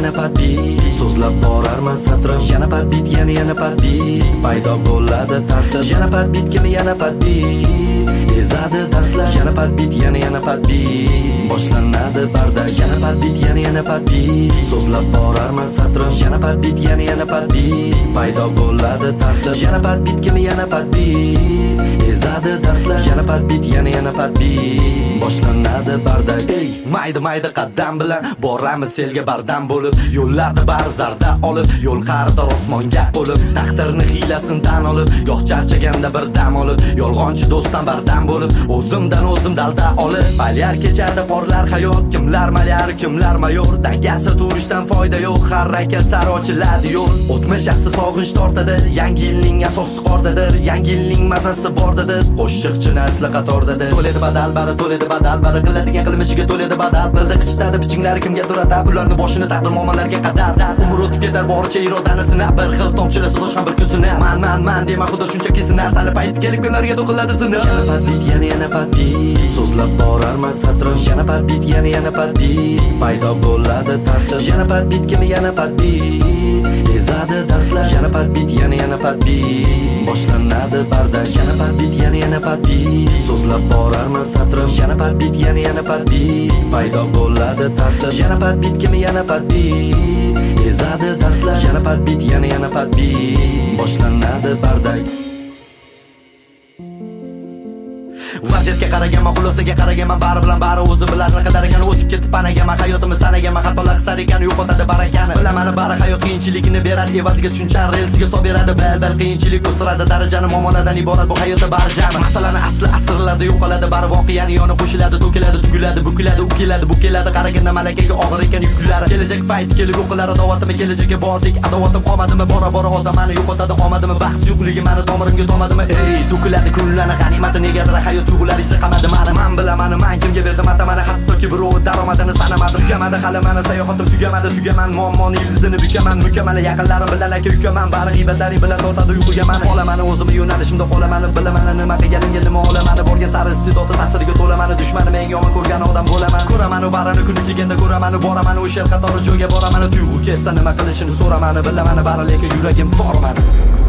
yana patbit so'zlab borarman satrim yana patbit yana patbit paydo bo'ladi tartib yana patbit kimi yana patbit ezadi dardlar yana patbit yana patbit boshlanadi barda yana patbit yana patbit so'zlab borarman satrim yana patbit yana patbit paydo bo'ladi tartib yana patbit kimi yana patbit ezadi dardlar yana patbit yana patbit boshlanadi barda mayda qaddam bilan boramiz selga bardam bo'lib yo'llarni bari zarda olib yo'l qa'rida osmonga bo'lib taqdirni hiylasin tan olib goh charchaganda bir dam olib yolg'onchi do'stdan bardam bo'lib o'zimdan o'zim dalda olib balyar kechadi porlar hayot kimlar malyar kimlar mayor dangasa turishdan foyda yo'q harakat sari ochiladi yo'l o'tmish yaxshi sog'inch tortadi yangi yilning asosi qordadir yangi yilning mazasi bordadir qo'shiqchi nasli qatordadir to'ledi badal bari qiladigan qilmishiga to'ledi badal qildi qichitadi pichinglar kimga durada bularni boshini taqdir muammolarga qadar umr o'tib ketar boricha irodani sinab bir xil tomchilasa tosh ham bir kuzini man dema xudo shunchaki sinar sali payti kelib kunlarga to'qiladi sinib yana patbit yana patbit so'zlab borarman satrim yana patbit yana patbit paydo bo'ladi tartib yana patbit kimi yana patbit ezadi dardlar yana patbit yana patbit boshlanadi barda yana patbit yana patbit so'zlab borarman satrim yana patbit yana patbit paydo bo'ladi tartib yana patbit kimi yana patbit ezadi dardlar yana patbit yana patbit boshlanadi bardak vaziyatga qaraganman xulosaga qaraganman bari bilan bari o'zi bilan naqadar ekan o'tib ketib panaganman hayotimni sanaganman xatolar qisar ekan yo'qotadi barakani bilaman bari hayot qiyinchiligini beradi evaziga tushunchar relsiga so'b beradi bal qiyinchilik o'stiradi darajani muomaladan iborat bu hayotda bari jami masalani asli asrlarda yo'qoladi bari voqeani yoni qo'shiladi to'kiladi tugiladi bukiladi u keladi bu keladi qaraganda malakaga og'ir ekan yuklari kelajak payti kelib o'qilar adovatimi kelajakka bordik adovatim qomadimi bora odamani yo'qotadi omadimi baxt yo'qligi mani tomirimga tomadimi to'kiladi kunlarni g'animati negadir hayot tuyg'ular ichi qamadi man bilaman man kimga berdim atamani hattoki birov daromadini sanamadi tugamadi hali mani sayohatim tugaman muammoni ildizini bukaman mukammal yaqinlarim bilan aka ukaman bari g'iybatlaring bilan tortadi uyquga mani olamani o'zimni yo'nalishimda qolamani bilaman nima qilganimga nima olamani borgan sari iste'dodi ta'siriga to'lamani dushmanim eng yomon ko'rgan odam bo'laman ko'raman barini kuni kelganda ko'raman boraman o'sha qatori joyga boraman tuyg'u ketsa nima qilishini so'raman bilaman bari lekin yuragim bor mani